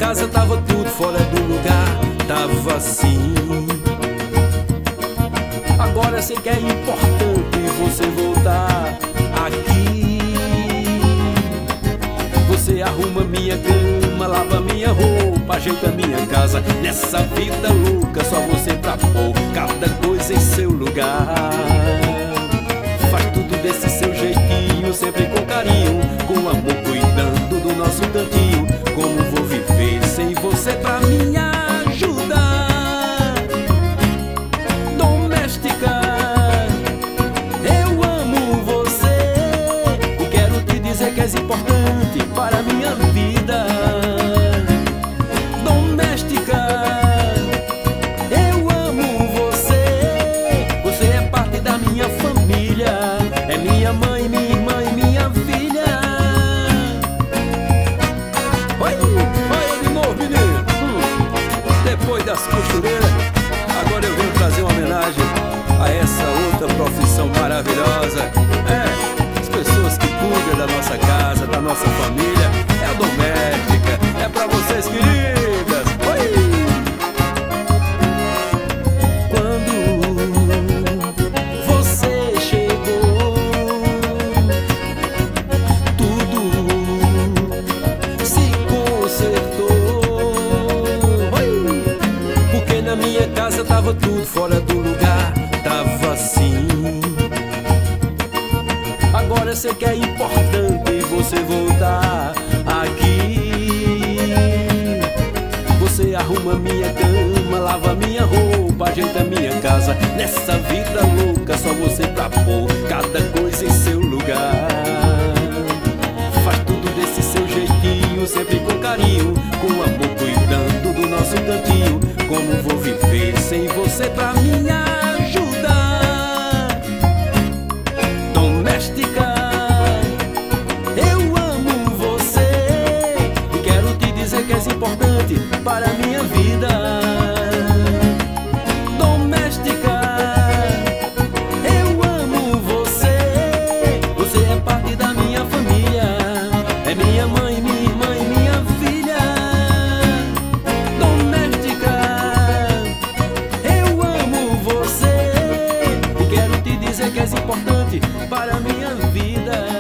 casa tava tudo fora do lugar, tava assim. Agora sei que é importante você voltar aqui. Você arruma minha cama, lava minha roupa, ajeita minha casa. Nessa vida louca só você pra pôr cada coisa em seu lugar. Faz tudo desse seu jeitinho, sempre com carinho, com amor, cuidando do nosso cantinho. Como vou viver sem você pra me ajudar? Doméstica, eu amo você e quero te dizer que és importante para a minha vida. Doméstica, eu amo você, você é parte da minha família, é minha mãe, minha irmã e minha filha. Oi de novo, menino. Depois das costureiras, agora eu venho trazer uma homenagem a essa outra profissão maravilhosa. As pessoas que cuidam da nossa casa, da nossa família. É a doméstica, é pra vocês, queridas. Quando você chegou, tudo se consertou. Porque na minha casa tava tudo fora do lugar, tava assim. Agora sei que é importante você voltar aqui. Você arruma minha cama, lava minha roupa, ajeita minha casa. Nessa vida louca só você pra pôr cada coisa em seu lugar. Faz tudo desse seu jeitinho, sempre com carinho, com amor, cuidando do nosso cantinho. Como vou viver sem você pra me ajudar? Doméstica, eu amo você e quero te dizer que és importante para a minha vida. Doméstica, eu amo você, você é parte da minha família, é minha mãe, minha irmã e minha filha. Doméstica, eu amo você e quero te dizer que és importante para a minha vida.